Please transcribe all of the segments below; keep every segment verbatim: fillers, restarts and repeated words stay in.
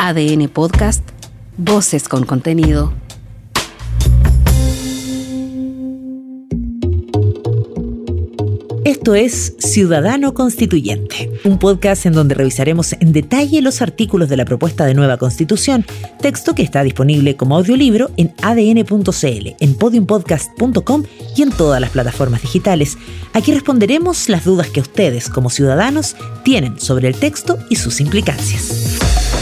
A D N Podcast, Voces con Contenido. Esto es Ciudadano Constituyente, un podcast en donde revisaremos en detalle los artículos de la propuesta de nueva Constitución, texto que está disponible como audiolibro en a d n punto c l, en podium podcast punto com y en todas las plataformas digitales. Aquí responderemos las dudas que ustedes, como ciudadanos, tienen sobre el texto y sus implicancias.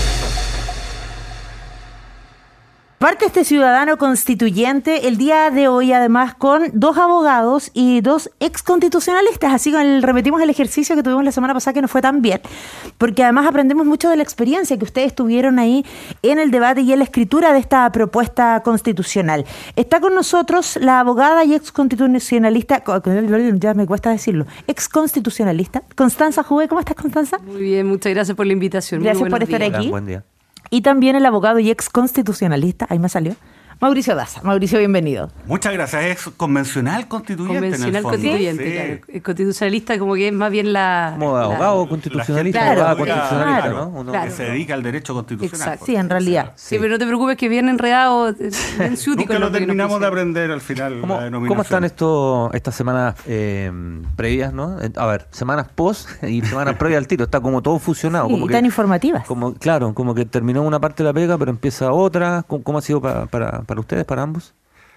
Parte este Ciudadano Constituyente el día de hoy, además, con dos abogados y dos exconstitucionalistas. Así que repetimos el ejercicio que tuvimos la semana pasada, que no fue tan bien, porque además aprendemos mucho de la experiencia que ustedes tuvieron ahí en el debate y en la escritura de esta propuesta constitucional. Está con nosotros la abogada y exconstitucionalista, ya me cuesta decirlo, exconstitucionalista, Constanza Juve. ¿Cómo estás, Constanza? Muy bien, muchas gracias por la invitación. Gracias por estar días. aquí. Hola, buen día. Y también el abogado y ex constitucionalista, ahí me salió, Mauricio Daza. Mauricio, bienvenido. Muchas gracias. Es convencional constituyente. Convencional en el fondo. constituyente, Sí. claro. El constitucionalista como que es más bien la... Como la- abogado constitucionalista, la gente abogada que juega- constitucionalista, claro, ¿no? Uno- claro. Que se dedica al derecho constitucional. Exacto. Sí, en realidad. Sí, pero no te preocupes que viene enredado en Ciuti Nunca con lo lo que nos terminamos de pusieron. aprender al final. ¿Cómo, la denominación. cómo están esto, estas semanas eh, previas, no? Eh, A ver, semanas post y semanas previas al tiro. Está como todo fusionado. Sí, como y que, tan informativas. como, claro, como que terminó una parte de la pega, pero empieza otra. ¿Cómo, cómo ha sido para, para, para ustedes, para ambos?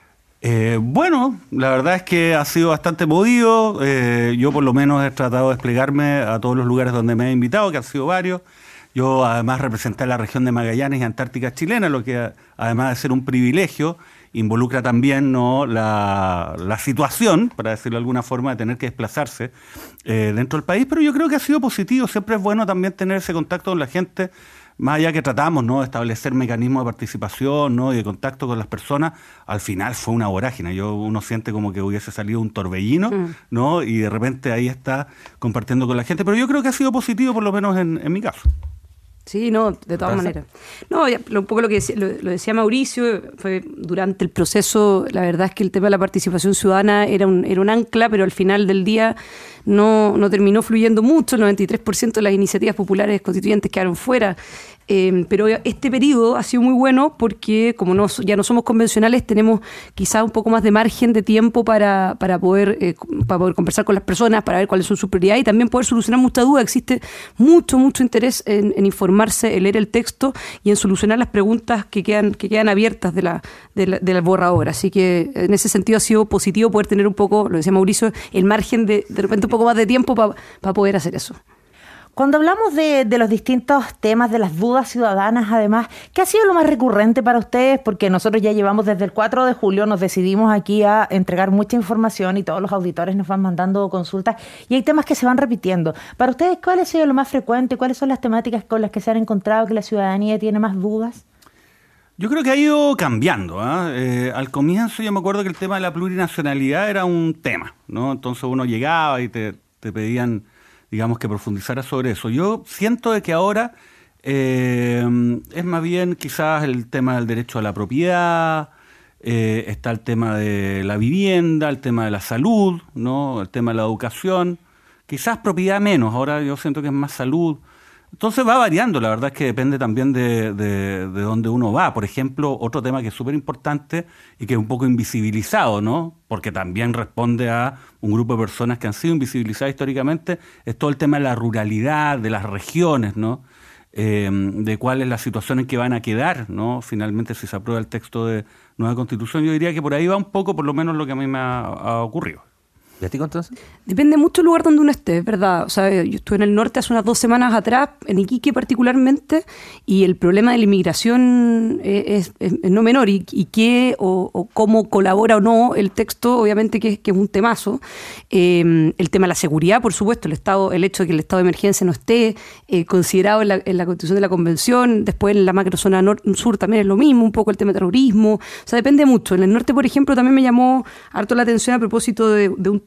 Eh, bueno, la verdad es que ha sido bastante movido. Eh, yo por lo menos he tratado de desplegarme a todos los lugares donde me he invitado, que han sido varios. Yo además representé a la región de Magallanes y Antártica chilena, lo que además de ser un privilegio, involucra también, ¿no?, la, la situación, para decirlo de alguna forma, de tener que desplazarse eh, dentro del país. Pero yo creo que ha sido positivo. Siempre es bueno también tener ese contacto con la gente. Más allá que tratamos, ¿no?, de establecer mecanismos de participación, ¿no?, y de contacto con las personas, al final fue una vorágine. Yo, uno siente como que hubiese salido un torbellino, Mm. ¿no?, y de repente ahí está compartiendo con la gente. Pero yo creo que ha sido positivo, por lo menos en, en mi caso. Sí, no, de todas maneras. No, ya, lo- un poco lo que decía, lo, lo decía Mauricio, fue durante el proceso, la verdad es que el tema de la participación ciudadana era un, era un ancla, pero al final del día no, no terminó fluyendo mucho. El noventa y tres por ciento de las iniciativas populares constituyentes quedaron fuera. Eh, pero este periodo ha sido muy bueno porque como no, ya no somos convencionales, tenemos quizás un poco más de margen de tiempo para, para, poder, eh, para poder conversar con las personas, para ver cuáles son sus prioridades y también poder solucionar mucha duda. Existe mucho, mucho interés en, en informarse, en leer el texto y en solucionar las preguntas que quedan, que quedan abiertas de la, de la, de la borradora. Así que en ese sentido ha sido positivo poder tener un poco, lo decía Mauricio, el margen de de repente un poco más de tiempo para para poder hacer eso. Cuando hablamos de, de los distintos temas, de las dudas ciudadanas, además, ¿qué ha sido lo más recurrente para ustedes? Porque nosotros ya llevamos desde el cuatro de julio, nos decidimos aquí a entregar mucha información y todos los auditores nos van mandando consultas y hay temas que se van repitiendo. Para ustedes, ¿cuál ha sido lo más frecuente? ¿Cuáles son las temáticas con las que se han encontrado que la ciudadanía tiene más dudas? Yo creo que ha ido cambiando, ¿ah? Eh, al comienzo yo me acuerdo que el tema de la plurinacionalidad era un tema, ¿no? Entonces uno llegaba y te, te pedían, digamos, que profundizara sobre eso. Yo siento de que ahora eh, es más bien quizás el tema del derecho a la propiedad, eh, está el tema de la vivienda, el tema de la salud, ¿no?, el tema de la educación, quizás propiedad menos, ahora yo siento que es más salud. Entonces va variando, la verdad es que depende también de, de, de dónde uno va. Por ejemplo, otro tema que es súper importante y que es un poco invisibilizado, ¿no?, porque también responde a un grupo de personas que han sido invisibilizadas históricamente, es todo el tema de la ruralidad, de las regiones, ¿no?, eh, de cuál es la situación en que van a quedar, ¿no?, finalmente si se aprueba el texto de nueva Constitución. Yo diría que por ahí va un poco, por lo menos, lo que a mí me ha, ha ocurrido. ¿Y a ti, Constanza? Depende mucho del lugar donde uno esté, ¿verdad? O sea, yo estuve en el norte hace unas dos semanas atrás, en Iquique particularmente, y el problema de la inmigración es, es, es no menor, y, y qué o, o cómo colabora o no el texto, obviamente que, que es un temazo. Eh, el tema de la seguridad, por supuesto, el estado, el hecho de que el estado de emergencia no esté eh, considerado en la, en la Constitución de la Convención, después en la macrozona nor- sur también es lo mismo, un poco el tema de terrorismo, o sea, depende mucho. En el norte, por ejemplo, también me llamó harto la atención a propósito de, de un tema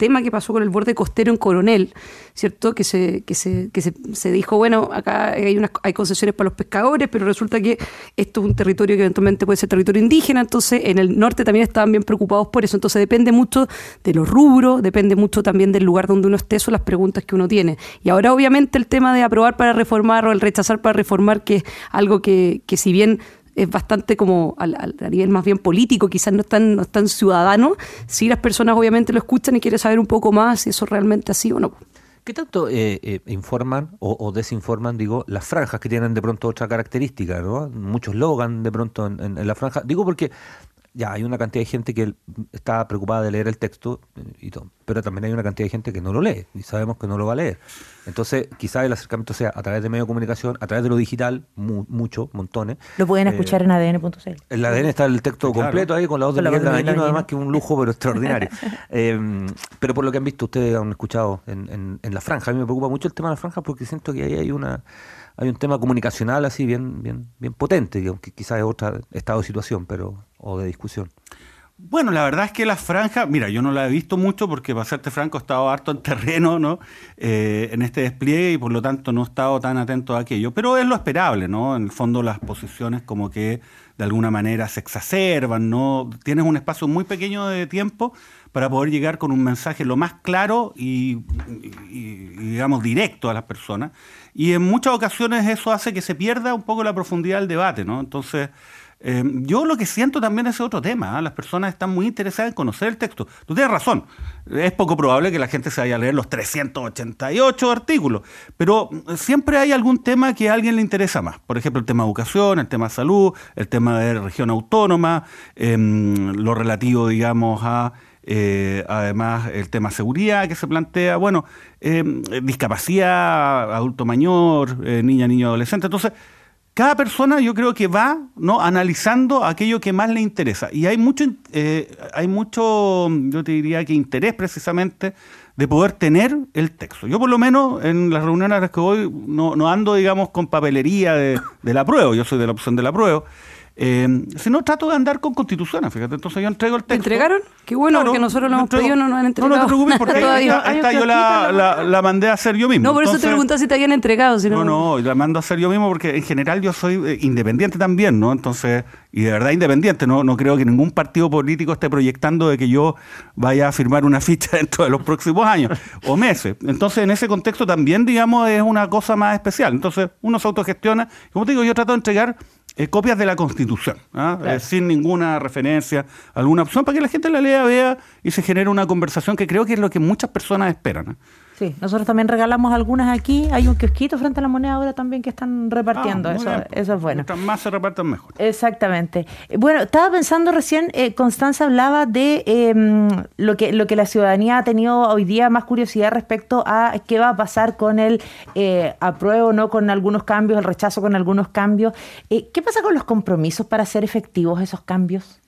tema que pasó con el borde costero en Coronel, ¿cierto? Que se, que se, que se, se dijo, bueno, acá hay, unas, hay concesiones para los pescadores, pero resulta que esto es un territorio que eventualmente puede ser territorio indígena, entonces en el norte también estaban bien preocupados por eso, entonces depende mucho de los rubros, depende mucho también del lugar donde uno esté, son las preguntas que uno tiene. Y ahora obviamente el tema de aprobar para reformar o el rechazar para reformar, que es algo que, que si bien es bastante como a, a nivel más bien político, quizás no es tan, no es tan ciudadano, si las personas obviamente lo escuchan y quieren saber un poco más si eso realmente así o no. ¿Qué tanto eh, eh, informan o, o desinforman, digo, las franjas que tienen de pronto otra característica, ¿no? Muchos logan de pronto en, en, en la franja. Digo porque ya hay una cantidad de gente que está preocupada de leer el texto, y todo, pero también hay una cantidad de gente que no lo lee y sabemos que no lo va a leer. Entonces, quizás el acercamiento sea a través de medios de comunicación, a través de lo digital, mu mucho, montones. Lo pueden eh, escuchar en A D N punto C L. En la A D N está el texto claro. completo ahí con la voz de Miguel Dañino, además que un lujo, pero extraordinario. eh, pero por lo que han visto, ustedes han escuchado en, en, en la franja. A mí me preocupa mucho el tema de la franja porque siento que ahí hay una hay un tema comunicacional así bien bien bien potente, que aunque quizás es otro estado de situación, pero o de discusión. Bueno, la verdad es que la franja, mira, yo no la he visto mucho porque, para serte franco, he estado harto en terreno, ¿no? Eh, en este despliegue y por lo tanto no he estado tan atento a aquello. Pero es lo esperable, ¿no? En el fondo las posiciones como que de alguna manera se exacerban, ¿no? Tienes un espacio muy pequeño de tiempo para poder llegar con un mensaje lo más claro y, y, y digamos, directo a las personas. Y en muchas ocasiones eso hace que se pierda un poco la profundidad del debate, ¿no? Entonces... Eh, yo lo que siento también es otro tema, ¿eh? Las personas están muy interesadas en conocer el texto. Tú tienes razón, es poco probable que la gente se vaya a leer los trescientos ochenta y ocho artículos, pero siempre hay algún tema que a alguien le interesa más. Por ejemplo, el tema de educación, el tema de salud, el tema de región autónoma, eh, lo relativo, digamos, a... Eh, además el tema seguridad que se plantea, bueno, eh, discapacidad, adulto mayor, eh, niña, niño, adolescente. Entonces, cada persona yo creo que va, ¿no?, analizando aquello que más le interesa. Y hay mucho, eh, hay mucho, yo te diría que interés precisamente de poder tener el texto. Yo por lo menos en las reuniones a las que voy no, no ando, digamos, con papelería de, de la apruebo, yo soy de la opción de la apruebo. Eh, si no, trato de andar con constituciones, fíjate, entonces yo entrego el texto. ¿Te entregaron? Qué bueno, claro, porque nosotros lo hemos pedido, no nos han entregado. No, no te preocupes, porque esta, esta yo la, la, la mandé a hacer yo mismo. No, por entonces, eso te preguntaba si te habían entregado. Si no, no, no, la mando a hacer yo mismo porque en general yo soy eh, independiente también, ¿no? Entonces, y de verdad independiente, no, no creo que ningún partido político esté proyectando de que yo vaya a firmar una ficha dentro de los próximos años o meses. Entonces, en ese contexto también, digamos, es una cosa más especial. Entonces, uno se autogestiona. Como te digo, yo trato de entregar Eh, copias de la Constitución, ¿ah? Claro. eh, sin ninguna referencia, alguna opción, para que la gente la lea, vea y se genere una conversación que creo que es lo que muchas personas esperan, ¿eh? Sí, nosotros también regalamos algunas aquí. Hay un kiosquito frente a la Moneda ahora también que están repartiendo. Ah, eso, eso es bueno. Mientras más se repartan, mejor. Exactamente. Bueno, estaba pensando recién, eh, Constanza hablaba de eh, lo que lo que la ciudadanía ha tenido hoy día más curiosidad respecto a qué va a pasar con el eh, apruebo, no, con algunos cambios, el rechazo con algunos cambios. Eh, ¿Qué pasa con los compromisos para hacer efectivos esos cambios?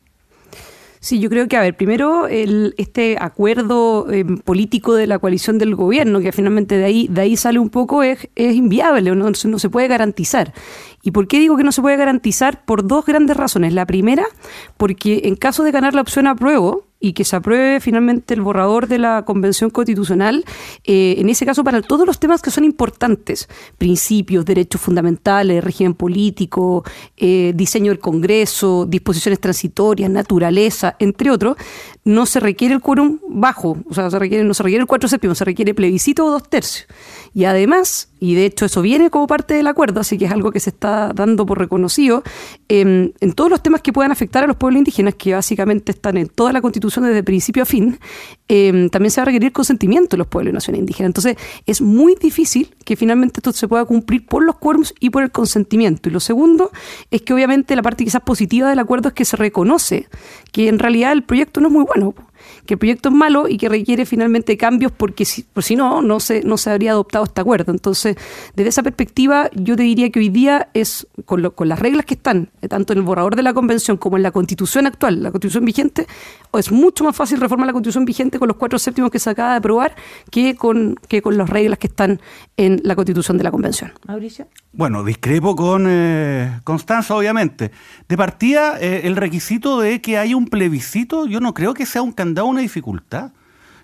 Sí, yo creo que, a ver, primero el, este acuerdo eh, político de la coalición del gobierno, que finalmente de ahí, de ahí sale un poco, es, es inviable, no, no se puede garantizar. ¿Y por qué digo que no se puede garantizar? Por dos grandes razones. La primera, porque en caso de ganar la opción apruebo, y que se apruebe finalmente el borrador de la Convención Constitucional, eh, en ese caso para todos los temas que son importantes, principios, derechos fundamentales, régimen político, eh, diseño del Congreso, disposiciones transitorias, naturaleza, entre otros, no se requiere el quórum bajo, o sea, se requiere, no se requiere el cuatro séptimos, se requiere plebiscito o dos tercios. Y además, y de hecho eso viene como parte del acuerdo, así que es algo que se está dando por reconocido, eh, en todos los temas que puedan afectar a los pueblos indígenas, que básicamente están en toda la Constitución desde principio a fin, eh, también se va a requerir consentimiento de los pueblos y naciones indígenas. Entonces, es muy difícil que finalmente esto se pueda cumplir por los quórums y por el consentimiento. Y lo segundo es que obviamente la parte quizás positiva del acuerdo es que se reconoce que en realidad el proyecto no es muy bueno, que el proyecto es malo y que requiere finalmente cambios porque si, por si no, no se, no se habría adoptado este acuerdo. Entonces, desde esa perspectiva, yo te diría que hoy día es, con, lo, con las reglas que están, tanto en el borrador de la Convención como en la Constitución actual, la Constitución vigente, es mucho más fácil reformar la Constitución vigente con los cuatro séptimos que se acaba de aprobar que con, que con las reglas que están en la Constitución de la Convención. Mauricio. Bueno, discrepo con eh, Constanza, obviamente. De partida, eh, el requisito de que haya un plebiscito, yo no creo que sea un candado, una dificultad.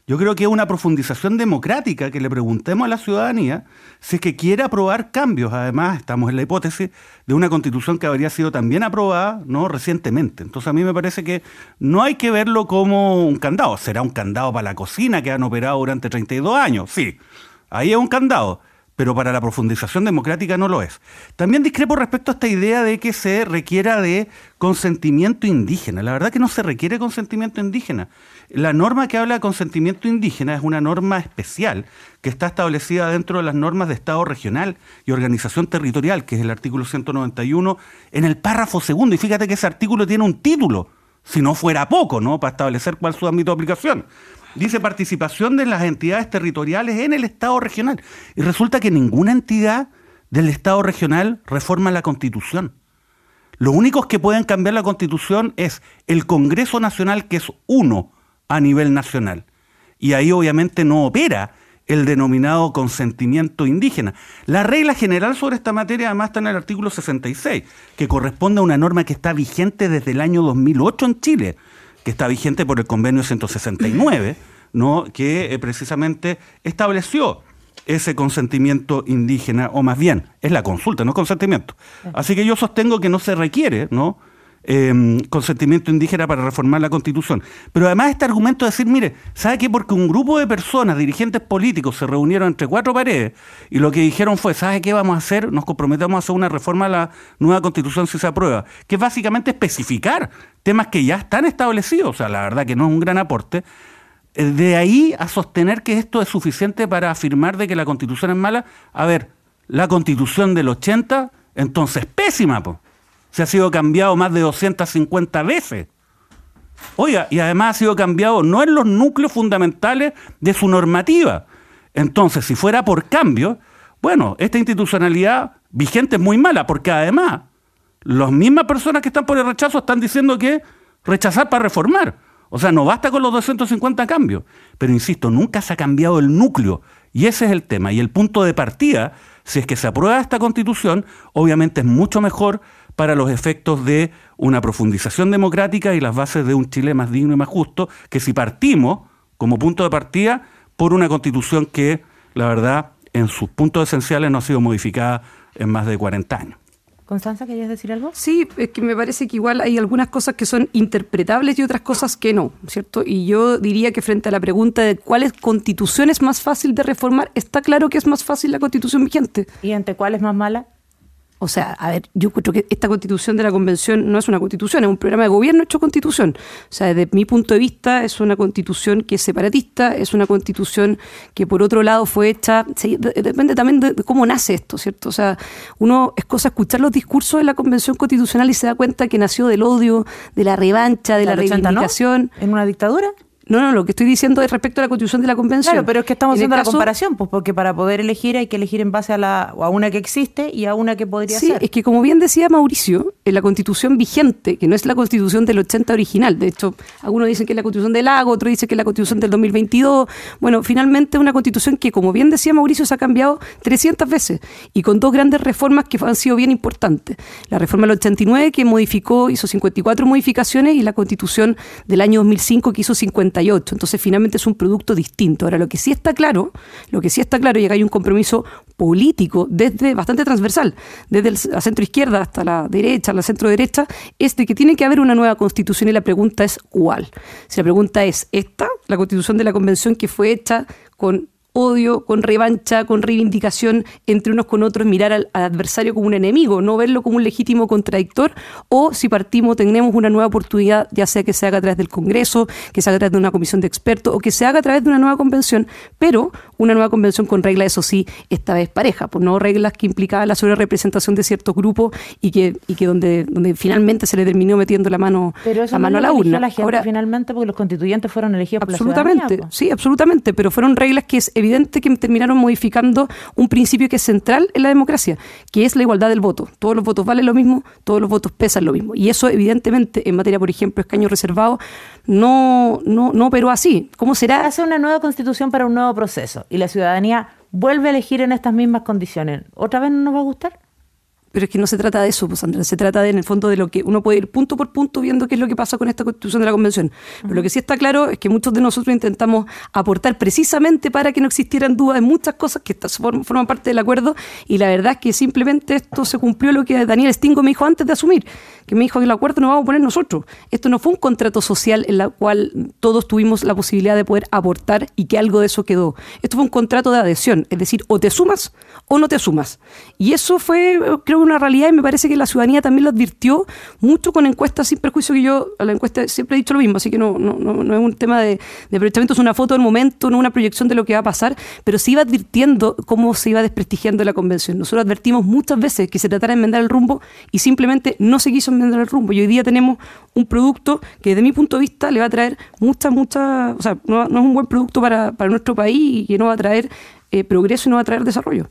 Yo creo que es una profundización democrática que le preguntemos a la ciudadanía si es que quiere aprobar cambios. Además, estamos en la hipótesis de una constitución que habría sido también aprobada, ¿no?, recientemente. Entonces, a mí me parece que no hay que verlo como un candado. Será un candado para la cocina que han operado durante treinta y dos años, sí. Ahí es un candado, pero para la profundización democrática no lo es. También discrepo respecto a esta idea de que se requiera de consentimiento indígena. La verdad que no se requiere consentimiento indígena. La norma que habla de consentimiento indígena es una norma especial que está establecida dentro de las normas de Estado regional y organización territorial, que es el artículo ciento noventa y uno, en el párrafo segundo. Y fíjate que ese artículo tiene un título, si no fuera poco, ¿no?, para establecer cuál es su ámbito de aplicación. Dice participación de las entidades territoriales en el Estado regional. Y resulta que ninguna entidad del Estado regional reforma la Constitución. Los únicos que pueden cambiar la Constitución es el Congreso Nacional, que es uno a nivel nacional. Y ahí obviamente no opera el denominado consentimiento indígena. La regla general sobre esta materia además está en el artículo sesenta y seis, que corresponde a una norma que está vigente desde el año dos mil ocho en Chile, que está vigente por el convenio ciento sesenta y nueve, ¿no?, que eh, precisamente estableció ese consentimiento indígena, o más bien, es la consulta, no consentimiento. Así que yo sostengo que no se requiere, ¿no?, eh, consentimiento indígena para reformar la Constitución. Pero además este argumento de decir, mire, ¿sabe qué? Porque un grupo de personas, dirigentes políticos, se reunieron entre cuatro paredes y lo que dijeron fue, ¿sabe qué vamos a hacer? Nos comprometemos a hacer una reforma a la nueva Constitución si se aprueba, que es básicamente especificar temas que ya están establecidos. O sea, la verdad que no es un gran aporte. De ahí a sostener que esto es suficiente para afirmar de que la Constitución es mala. A ver, la Constitución del ochenta, entonces pésima, po. Se ha sido cambiado más de doscientas cincuenta veces. Oiga, y además ha sido cambiado no en los núcleos fundamentales de su normativa. Entonces, si fuera por cambio, bueno, esta institucionalidad vigente es muy mala, porque además las mismas personas que están por el rechazo están diciendo que rechazar para reformar. O sea, no basta con los doscientos cincuenta cambios. Pero insisto, nunca se ha cambiado el núcleo. Y ese es el tema. Y el punto de partida, si es que se aprueba esta Constitución, obviamente es mucho mejor para los efectos de una profundización democrática y las bases de un Chile más digno y más justo, que si partimos como punto de partida por una Constitución que, la verdad, en sus puntos esenciales no ha sido modificada en más de cuarenta años. Constanza, ¿querías decir algo? Sí, es que me parece que igual hay algunas cosas que son interpretables y otras cosas que no, ¿cierto? Y yo diría que frente a la pregunta de cuál constitución es más fácil de reformar, está claro que es más fácil la Constitución vigente. ¿Y entre cuál es más mala? O sea, a ver, yo creo que esta Constitución de la Convención no es una Constitución, es un programa de gobierno hecho Constitución. O sea, desde mi punto de vista es una Constitución que es separatista, es una Constitución que por otro lado fue hecha, sí, depende también de, de cómo nace esto, ¿cierto? O sea, uno es cosa escuchar los discursos de la Convención Constitucional y se da cuenta que nació del odio, de la revancha, de la, la reivindicación. ¿En una dictadura? No, no, lo que estoy diciendo es respecto a la Constitución de la Convención. Claro, pero es que estamos en haciendo caso, la comparación, pues porque para poder elegir hay que elegir en base a la a una que existe y a una que podría sí, ser. Sí, es que como bien decía Mauricio, en la Constitución vigente, que no es la Constitución del ochenta original, de hecho, algunos dicen que es la Constitución del Lago, otros dicen que es la Constitución del dos mil veintidós, bueno, finalmente es una Constitución que, como bien decía Mauricio, se ha cambiado trescientas veces y con dos grandes reformas que han sido bien importantes. La reforma del ochenta y nueve, que modificó, hizo cincuenta y cuatro modificaciones, y la Constitución del año dos mil cinco, que hizo cincuenta y ocho. Entonces, finalmente es un producto distinto. Ahora, lo que sí está claro, lo que sí está claro, y acá hay un compromiso político desde bastante transversal, desde el, la centro izquierda hasta la derecha, la centro derecha, es de que tiene que haber una nueva Constitución, y la pregunta es ¿cuál? Si la pregunta es esta, la Constitución de la Convención, que fue hecha con odio, con revancha, con reivindicación entre unos con otros, mirar al, al adversario como un enemigo, no verlo como un legítimo contradictor, o si partimos, tenemos una nueva oportunidad, ya sea que se haga a través del Congreso, que se haga a través de una comisión de expertos, o que se haga a través de una nueva convención, pero una nueva convención con reglas, eso sí, esta vez pareja, pues no reglas que implicaban la sobrerepresentación de ciertos grupos y que, y que donde, donde finalmente se le terminó metiendo la mano, pero eso la mano no a la urna. La gente, ahora, finalmente, porque los constituyentes fueron elegidos por la ciudadanía. Absolutamente, sí, absolutamente, pero fueron reglas que es evidente que terminaron modificando un principio que es central en la democracia, que es la igualdad del voto. Todos los votos valen lo mismo, todos los votos pesan lo mismo. Y eso, evidentemente, en materia, por ejemplo, escaños reservados, no, no, no operó así. ¿Cómo será? Hace una nueva constitución para un nuevo proceso y la ciudadanía vuelve a elegir en estas mismas condiciones. ¿Otra vez no nos va a gustar? Pero es que no se trata de eso, pues, Andrés, se trata de, en el fondo de lo que uno puede ir punto por punto viendo qué es lo que pasa con esta constitución de la convención. Uh-huh. Pero lo que sí está claro es que muchos de nosotros intentamos aportar precisamente para que no existieran dudas en muchas cosas que forman parte del acuerdo, y la verdad es que simplemente esto se cumplió lo que Daniel Stingo me dijo antes de asumir, que me dijo que el acuerdo no vamos a poner nosotros. Esto no fue un contrato social en el cual todos tuvimos la posibilidad de poder aportar y que algo de eso quedó. Esto fue un contrato de adhesión, es decir, o te sumas o no te sumas. Y eso fue, creo, una realidad, y me parece que la ciudadanía también lo advirtió mucho con encuestas sin perjuicio, que yo a la encuesta siempre he dicho lo mismo, así que no, no, no, no es un tema de, de aprovechamiento, es una foto del momento, no una proyección de lo que va a pasar, pero se iba advirtiendo cómo se iba desprestigiando la convención. Nosotros advertimos muchas veces que se tratara de enmendar el rumbo y simplemente no se quiso enmendar el rumbo. Y hoy día tenemos un producto que desde mi punto de vista le va a traer muchas, muchas, o sea, no, no es un buen producto para, para nuestro país y que no va a traer eh, progreso y no va a traer desarrollo.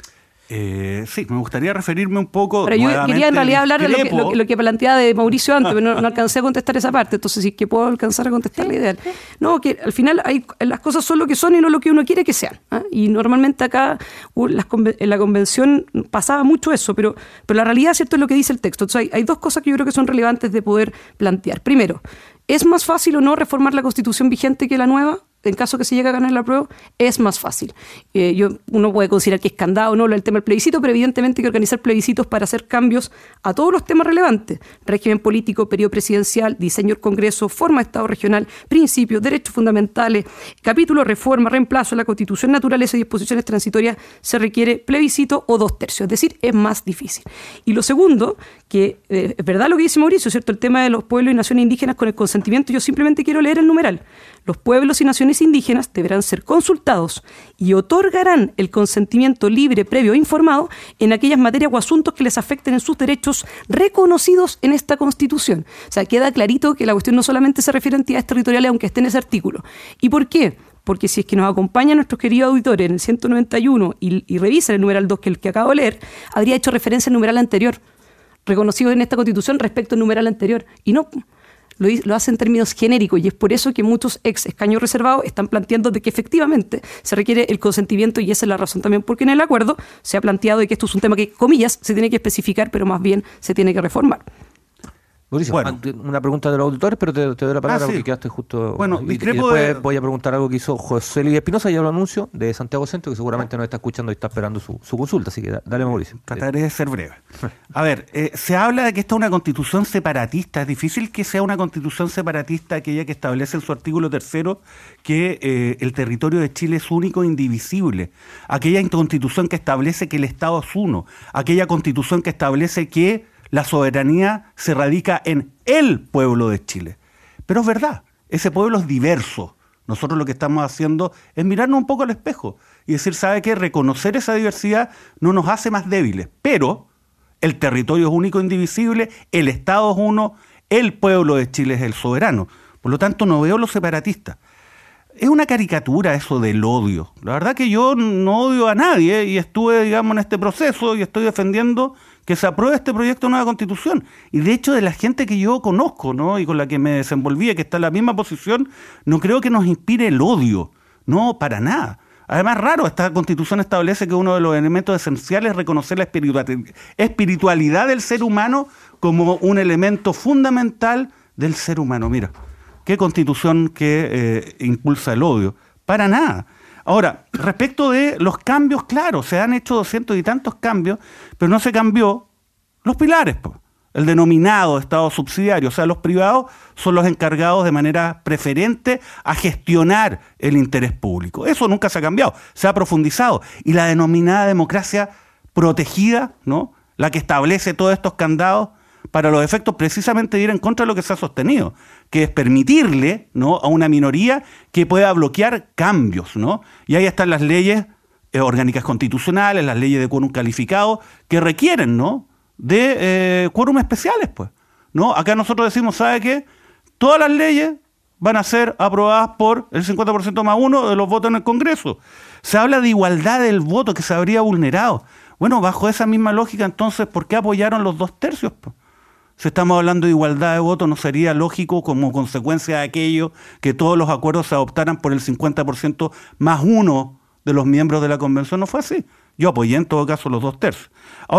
Eh, sí, me gustaría referirme un poco. Pero yo quería en realidad hablar de lo que, lo, que, lo que planteaba de Mauricio antes, pero no, no alcancé a contestar esa parte, entonces sí que puedo alcanzar a contestar la idea. No, que al final hay, las cosas son lo que son y no lo que uno quiere que sean, ¿eh? Y normalmente acá uh, las, en la convención pasaba mucho eso, pero, pero la realidad, ¿cierto?, es lo que dice el texto. Entonces hay, hay dos cosas que yo creo que son relevantes de poder plantear. Primero, ¿es más fácil o no reformar la Constitución vigente que la nueva? En caso que se llegue a ganar la prueba, es más fácil. Eh, yo, uno puede considerar que es candado o no el tema del plebiscito, pero evidentemente hay que organizar plebiscitos para hacer cambios a todos los temas relevantes: régimen político, periodo presidencial, diseño del Congreso, forma de Estado regional, principios, derechos fundamentales, capítulo, reforma, reemplazo de la Constitución, naturaleza y disposiciones transitorias. Se requiere plebiscito o dos tercios, es decir, es más difícil. Y lo segundo, que eh, es verdad lo que dice Mauricio, ¿cierto?, el tema de los pueblos y naciones indígenas con el consentimiento, yo simplemente quiero leer el numeral. Los pueblos y naciones indígenas deberán ser consultados y otorgarán el consentimiento libre, previo e informado en aquellas materias o asuntos que les afecten en sus derechos reconocidos en esta Constitución. O sea, queda clarito que la cuestión no solamente se refiere a entidades territoriales, aunque esté en ese artículo. ¿Y por qué? Porque si es que nos acompañan nuestros queridos auditores en el ciento noventa y uno y, y revisan el numeral dos, que es el que acabo de leer, habría hecho referencia al numeral anterior, reconocido en esta Constitución respecto al numeral anterior. Y no... Lo, lo hace en términos genéricos, y es por eso que muchos ex escaños reservados están planteando de que efectivamente se requiere el consentimiento, y esa es la razón también porque en el acuerdo se ha planteado de que esto es un tema que, comillas, se tiene que especificar, pero más bien se tiene que reformar. Mauricio, bueno, una pregunta de los auditores, pero te, te doy la palabra ah, sí. porque quedaste justo... Bueno, y, y después de... voy a preguntar algo que hizo José Luis Espinosa, ya lo anuncio, de Santiago Centro, que seguramente nos está escuchando y está esperando su, su consulta, así que dale, Mauricio. Trataré de ser breve. A ver, eh, se habla de que esta es una constitución separatista. Es difícil que sea una constitución separatista aquella que establece en su artículo tercero que eh, el territorio de Chile es único e indivisible. Aquella constitución que establece que el Estado es uno. Aquella constitución que establece que la soberanía se radica en el pueblo de Chile. Pero es verdad, ese pueblo es diverso. Nosotros lo que estamos haciendo es mirarnos un poco al espejo y decir, ¿sabe qué? Reconocer esa diversidad no nos hace más débiles, pero el territorio es único e indivisible, el Estado es uno, el pueblo de Chile es el soberano. Por lo tanto, no veo los separatistas. Es una caricatura eso del odio. La verdad que yo no odio a nadie y estuve, digamos, en este proceso y estoy defendiendo que se apruebe este proyecto de nueva constitución. Y de hecho, de la gente que yo conozco, ¿no?, y con la que me desenvolví, que está en la misma posición, no creo que nos inspire el odio. No, para nada. Además, raro, esta constitución establece que uno de los elementos esenciales es reconocer la espiritualidad del ser humano como un elemento fundamental del ser humano. Mira, qué constitución que eh, impulsa el odio. Para nada. Ahora, respecto de los cambios, claro, se han hecho doscientos y tantos cambios, pero no se cambió los pilares, po. El denominado Estado subsidiario. O sea, los privados son los encargados de manera preferente a gestionar el interés público. Eso nunca se ha cambiado, se ha profundizado. Y la denominada democracia protegida, ¿no?, la que establece todos estos candados, para los efectos precisamente de ir en contra de lo que se ha sostenido, que es permitirle, ¿no?, a una minoría que pueda bloquear cambios, ¿no? Y ahí están las leyes eh, orgánicas constitucionales, las leyes de quórum calificado, que requieren, ¿no?, de eh, quórum especiales, pues, ¿no? Acá nosotros decimos, ¿sabe qué? Todas las leyes van a ser aprobadas por el cincuenta por ciento más uno de los votos en el Congreso. Se habla de igualdad del voto que se habría vulnerado. Bueno, bajo esa misma lógica, entonces, ¿por qué apoyaron los dos tercios, pues? Si estamos hablando de igualdad de voto, ¿no sería lógico como consecuencia de aquello que todos los acuerdos se adoptaran por el cincuenta por ciento más uno de los miembros de la convención? No fue así. Yo apoyé en todo caso los dos tercios. Ahora,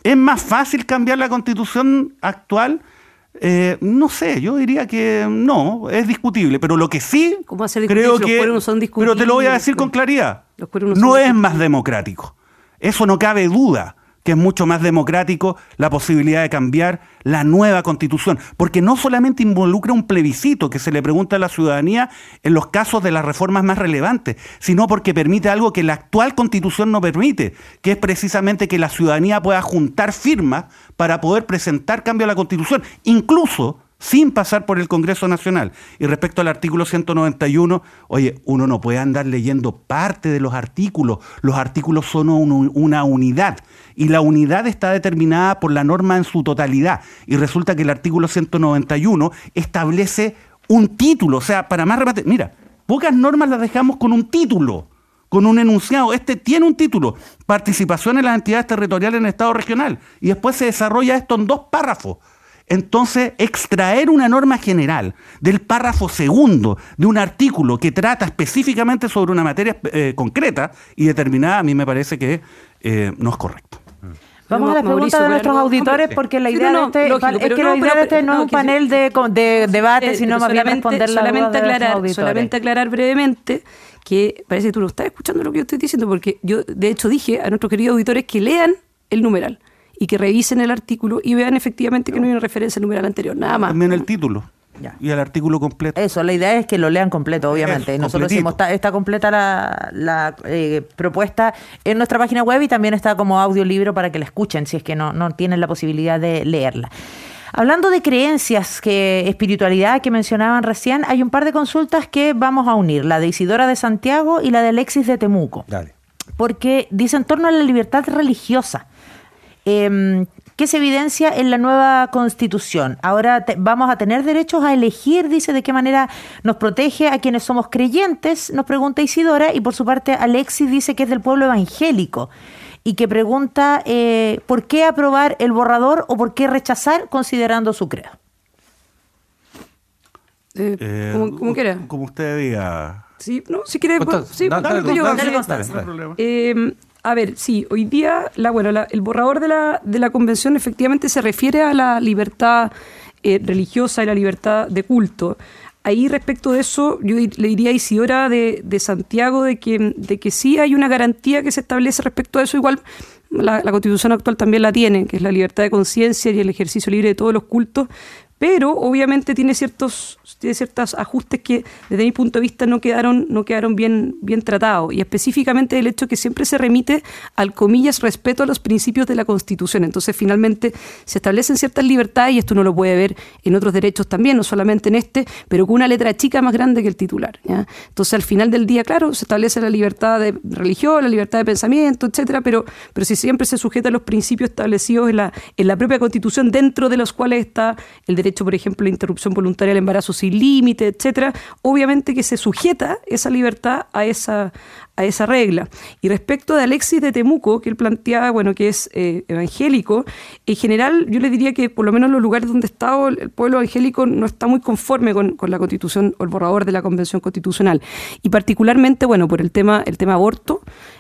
¿Es más fácil cambiar la Constitución actual? Eh, no sé, yo diría que no, es discutible, pero lo que sí ¿Cómo hacer creo discutir? que, Los quórums son discutibles. pero te lo voy a decir con claridad, Los quórums no son es discutibles. más democrático. Eso no cabe duda, que es mucho más democrático la posibilidad de cambiar la nueva Constitución, porque no solamente involucra un plebiscito que se le pregunta a la ciudadanía en los casos de las reformas más relevantes, sino porque permite algo que la actual Constitución no permite, que es precisamente que la ciudadanía pueda juntar firmas para poder presentar cambio a la Constitución, incluso sin pasar por el Congreso Nacional. Y respecto al artículo ciento noventa y uno, oye, uno no puede andar leyendo parte de los artículos. Los artículos son un, una unidad y la unidad está determinada por la norma en su totalidad. Y resulta que el artículo ciento noventa y uno establece un título. O sea, para más remate, mira, pocas normas las dejamos con un título, con un enunciado. Este tiene un título: participación en las entidades territoriales en el Estado regional. Y después se desarrolla esto en dos párrafos. Entonces, extraer una norma general del párrafo segundo de un artículo que trata específicamente sobre una materia eh, concreta y determinada, a mí me parece que eh, no es correcto. Vamos a las Mauricio, preguntas de por nuestros algo- auditores, sí. porque la Sí, idea no, de no, este, lógico, es pero que no, la idea pero- de este no es no, un que panel de, de debate, Eh, sino pero más bien solamente- responder las solamente dudas de nuestros aclarar, auditores. solamente aclarar brevemente que parece que tú no estás escuchando lo que yo estoy diciendo, porque yo de hecho dije a nuestros queridos auditores que lean el numeral y que revisen el artículo y vean efectivamente que no hay una referencia al numeral anterior, nada más. También el título Ya. y el artículo completo. Eso, la idea es que lo lean completo, obviamente. Eso, Nosotros completito. decimos, está, está completa la, la eh, propuesta en nuestra página web y también está como audiolibro para que la escuchen, si es que no, no tienen la posibilidad de leerla. Hablando de creencias, que espiritualidad que mencionaban recién, hay un par de consultas que vamos a unir, la de Isidora de Santiago y la de Alexis de Temuco. Dale. Porque dice en torno a la libertad religiosa, eh, que se evidencia en la nueva Constitución. Ahora te- vamos a tener derechos a elegir, dice, de qué manera nos protege a quienes somos creyentes, nos pregunta Isidora, y por su parte Alexis dice que es del pueblo evangélico y que pregunta eh, por qué aprobar el borrador o por qué rechazar considerando su credo. Eh, Eh, como, como quiera. Como usted diga. Sí, no, si quiere, Constanza, sí, dale, dale, dale, yo- dale, dale, dale, Constanza. dale. No hay problema. Eh, a ver, sí, hoy día la, bueno, la- el borrador de la, de la convención efectivamente se refiere a la libertad eh, religiosa y la libertad de culto. Ahí respecto de eso, yo di- le diría a Isidora de, de Santiago de que, de que sí hay una garantía que se establece respecto a eso. Igual la, la Constitución actual también la tiene, que es la libertad de conciencia y el ejercicio libre de todos los cultos, pero obviamente tiene ciertos, tiene ciertos ajustes que desde mi punto de vista no quedaron, no quedaron bien, bien tratados, y específicamente el hecho que siempre se remite al, comillas, respeto a los principios de la Constitución. Entonces finalmente se establecen ciertas libertades, y esto uno lo puede ver en otros derechos también, no solamente en este, pero con una letra chica más grande que el titular, ¿ya? Entonces al final del día, claro, se establece la libertad de religión, la libertad de pensamiento, etcétera, pero, pero si siempre se sujeta a los principios establecidos en la, en la propia Constitución, dentro de los cuales está el derecho, por ejemplo, a la interrupción voluntaria del embarazo sin límite, etcétera, obviamente que se sujeta esa libertad a esa, a esa regla. Y respecto de Alexis de Temuco, que él planteaba, bueno, que es eh, evangélico, en general yo le diría que por lo menos en los lugares donde está el, el pueblo evangélico no está muy conforme con, con la Constitución o el borrador de la Convención Constitucional. Y particularmente, bueno, por el tema, el tema aborto,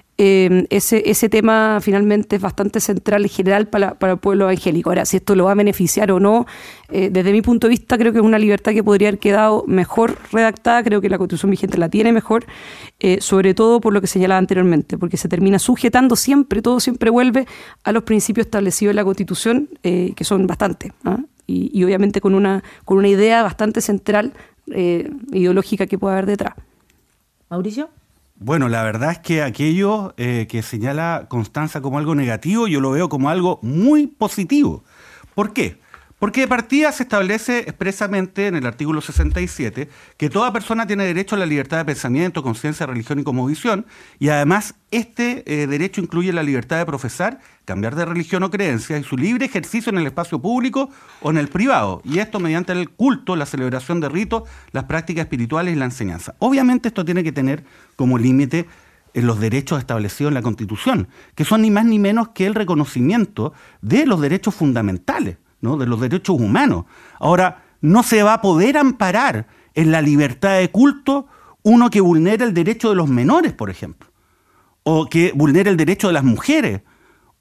Eh, ese, ese tema finalmente es bastante central en general para, para el pueblo evangélico. Ahora, si esto lo va a beneficiar o no, eh, desde mi punto de vista creo que es una libertad que podría haber quedado mejor redactada. Creo que la Constitución vigente la tiene mejor, eh, sobre todo por lo que señalaba anteriormente, porque se termina sujetando siempre, todo siempre vuelve a los principios establecidos en la Constitución, eh, que son bastantes, ¿ah? y, y obviamente con una, con una idea bastante central, eh, ideológica que puede haber detrás. Mauricio. Bueno, la verdad es que aquello eh, que señala Constanza como algo negativo, yo lo veo como algo muy positivo. ¿Por qué? Porque de partida se establece expresamente en el artículo sesenta y siete que toda persona tiene derecho a la libertad de pensamiento, conciencia, religión y cosmovisión, y además este eh, derecho incluye la libertad de profesar, cambiar de religión o creencia y su libre ejercicio en el espacio público o en el privado, y esto mediante el culto, la celebración de ritos, las prácticas espirituales y la enseñanza. Obviamente esto tiene que tener como límite en los derechos establecidos en la Constitución, que son ni más ni menos que el reconocimiento de los derechos fundamentales, ¿no? De los derechos humanos. Ahora, no se va a poder amparar en la libertad de culto uno que vulnera el derecho de los menores, por ejemplo, o que vulnera el derecho de las mujeres,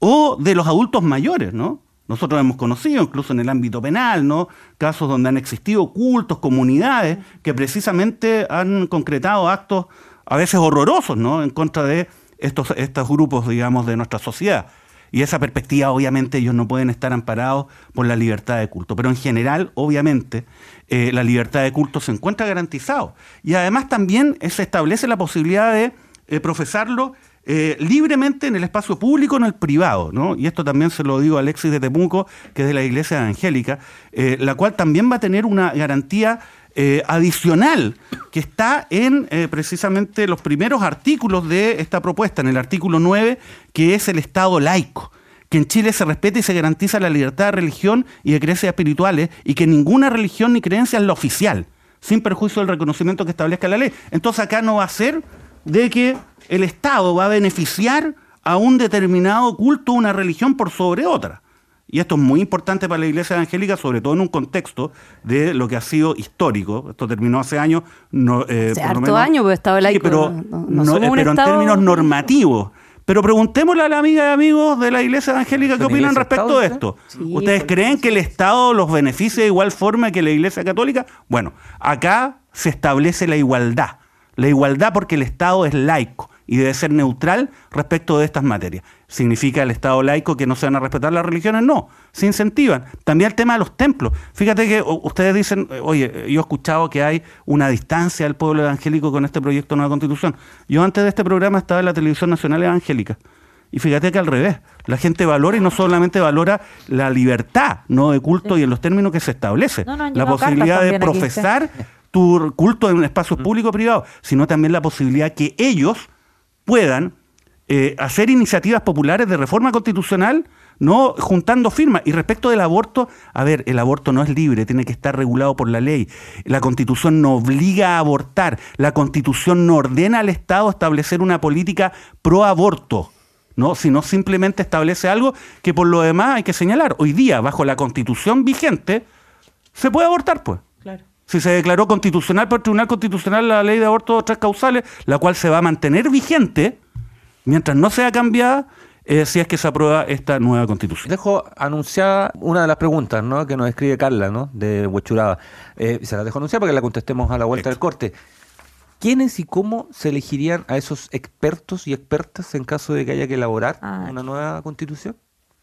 o de los adultos mayores, ¿no? Nosotros hemos conocido, incluso en el ámbito penal, ¿no?, casos donde han existido cultos, comunidades, que precisamente han concretado actos a veces horrorosos, ¿no?, en contra de estos, estos grupos, digamos, de nuestra sociedad. Y esa perspectiva, obviamente, ellos no pueden estar amparados por la libertad de culto. Pero en general, obviamente, eh, la libertad de culto se encuentra garantizado. Y además también se establece la posibilidad de eh, profesarlo Eh, libremente en el espacio público, en el privado, ¿no? Y esto también se lo digo a Alexis de Temuco, que es de la Iglesia Evangélica, eh, la cual también va a tener una garantía eh, adicional que está en eh, precisamente los primeros artículos de esta propuesta, en el artículo nueve, que es el Estado laico, que en Chile se respete y se garantiza la libertad de religión y de creencias espirituales, y que ninguna religión ni creencia es la oficial, sin perjuicio del reconocimiento que establezca la ley. Entonces acá no va a ser de que el Estado va a beneficiar a un determinado culto, una religión por sobre otra. Y esto es muy importante para la Iglesia Evangélica, sobre todo en un contexto de lo que ha sido histórico. Esto terminó hace años. No, eh, hace por lo harto menos, años, pues Estado laico. Sí, pero, no, no no, somos un pero estado... en términos normativos. Pero preguntémosle a la amiga y amigos de la Iglesia Evangélica qué opinan respecto de esto. Sí, ¿Ustedes creen que el Estado los beneficia de igual forma que la Iglesia Católica? Bueno, acá se establece la igualdad. La igualdad porque el Estado es laico y debe ser neutral respecto de estas materias. ¿Significa el Estado laico que no se van a respetar las religiones? No, se incentivan. También el tema de los templos. Fíjate que ustedes dicen, oye, yo he escuchado que hay una distancia del pueblo evangélico con este proyecto de nueva Constitución. Yo antes de este programa estaba en la Televisión Nacional Evangélica. Y fíjate que al revés, la gente valora y no solamente valora la libertad, no de culto, sí, y en los términos que se establece. No, no, la posibilidad de profesar aquí, ¿sí?, tu culto en espacios públicos o privados, sino también la posibilidad que ellos puedan eh, hacer iniciativas populares de reforma constitucional, no juntando firmas. Y respecto del aborto, a ver, el aborto no es libre, tiene que estar regulado por la ley. La Constitución no obliga a abortar, la Constitución no ordena al Estado establecer una política pro aborto, ¿no?, sino simplemente establece algo que por lo demás hay que señalar. Hoy día, bajo la Constitución vigente, se puede abortar, pues. Claro. Si se declaró constitucional por el Tribunal Constitucional la ley de aborto de tres causales, la cual se va a mantener vigente mientras no sea cambiada, eh, si es que se aprueba esta nueva Constitución. Dejo anunciada una de las preguntas, ¿no?, que nos escribe Carla, ¿no?, de Huechuraba. Eh, se la dejo anunciada para que la contestemos a la vuelta del corte. ¿Quiénes y cómo se elegirían a esos expertos y expertas en caso de que haya que elaborar ah, una nueva Constitución?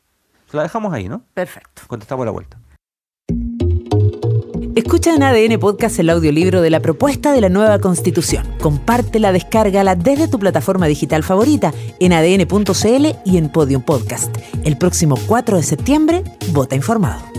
Se la dejamos ahí, ¿no? Perfecto. Contestamos a la vuelta. Escucha en A D N Podcast el audiolibro de la propuesta de la nueva Constitución. Compártela, descárgala desde tu plataforma digital favorita, en A D N punto C L y en Podium Podcast. El próximo cuatro de septiembre, vota informado.